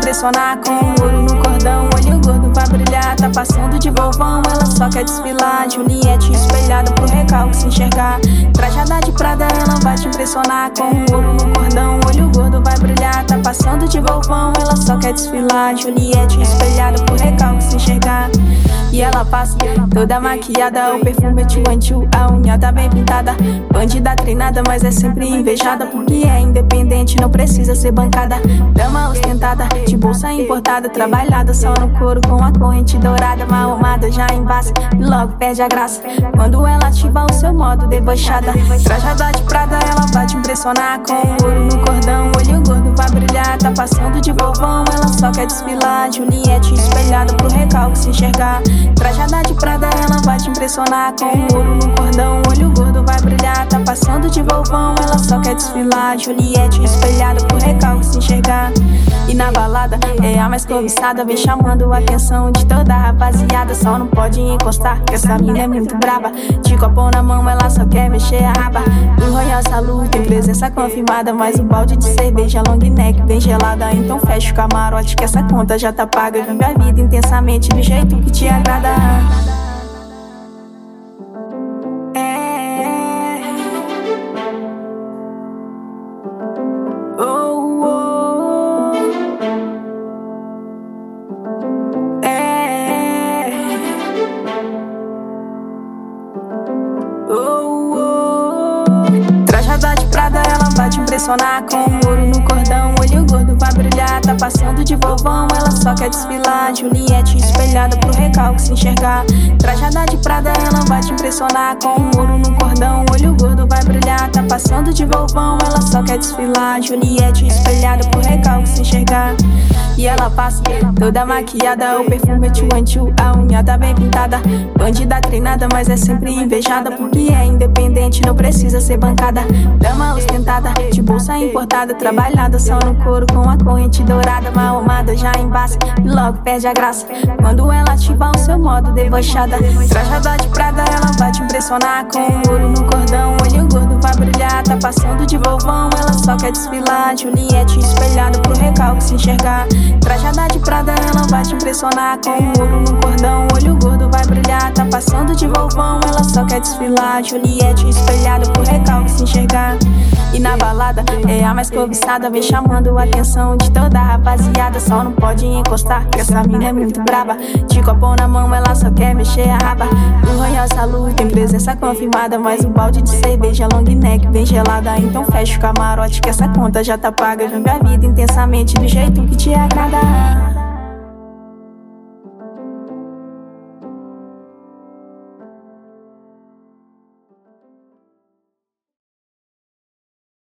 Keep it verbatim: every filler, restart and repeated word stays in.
impressionar com o ouro no cordão. Olho gordo vai brilhar, tá passando de vovão. Ela só quer desfilar, Juliette espelhada pro recalque se enxergar. Trajada de Prada, ela vai te impressionar com o ouro no cordão. Olho gordo vai brilhar, tá passando de vovão. Ela só quer desfilar, Juliette espelhada pro recalque se enxergar. E ela passa toda maquiada, o perfume é tchu tchu, a unha tá bem pintada. Bandida treinada, mas é sempre invejada, porque é independente, não precisa ser bancada. Dama ostentada, de bolsa importada, trabalhada só no couro com a corrente dourada. Mal amada já embaça e logo perde a graça quando ela ativa o seu modo debochada. Trajada de Prada, ela vai te impressionar com o ouro no cordão. Olho gordo vai brilhar, tá passando de vovão. Ela só quer desfilar, Juliette espelhada pro recalque se enxergar. Trajada de Prada, ela vai te impressionar com o ouro no cordão. Olho gordo vai brilhar, tá passando de vovão. Ela só quer desfilar, Juliette espelhada pro recalque se enxergar. E na balada é a mais cobiçada, vem chamando a atenção de toda a rapaziada. Só não pode encostar, que essa mina é muito braba. De copão na mão, ela só quer mexer a raba. O Royal Salute tem presença confirmada, mas o balde de cerveja long neck bem gelada. Então fecha o camarote que essa conta já tá paga. Vive a vida intensamente do jeito que te agrada. É. Oh, oh. É. Oh, oh. Trajada de Prada, ela vai te impressionar com o ouro no cordão. Olho gordo vai brilhar, tá passando de vovão. Ela só quer desfilar, Juliette espelhada pro recalque se enxergar. Trajada de Prada, ela vai te impressionar com o ouro no cordão. Olho gordo vai brilhar, tá passando de vovão. Ela só quer desfilar, Juliette espelhada pro recalque se enxergar. E ela passa toda maquiada, o perfume é tchu tchu, a unha tá bem pintada. Bandida treinada, mas é sempre invejada, porque é independente, não precisa ser bancada. Dama ostentada, de bolsa importada, trabalhada só no couro com a corrente dourada. Mal amada já embaça e logo perde a graça quando ela ativa o seu modo debochada. Trajada de Prada, ela vai te impressionar com o ouro no cordão. Olho gordo vai brilhar, tá passando de vovão. Ela só quer desfilar, Juliette espelhada pro recalque se enxergar. Trajada de Prada, ela vai te impressionar com o ouro no cordão. Olho gordo vai brilhar, tá passando de vovão. Ela só quer desfilar, Juliette espelhada pro recalque se enxergar. E na balada é a mais cobiçada, vem chamando a atenção de toda a rapaziada. Só não pode encostar, que essa mina é muito braba. De copão na mão, ela só quer mexer a raba. O Royal Salute tem presença confirmada, mas o balde de cerveja long neck bem gelada. Então fecha o camarote que essa conta já tá paga. Vive a vida intensamente do jeito que te agrada.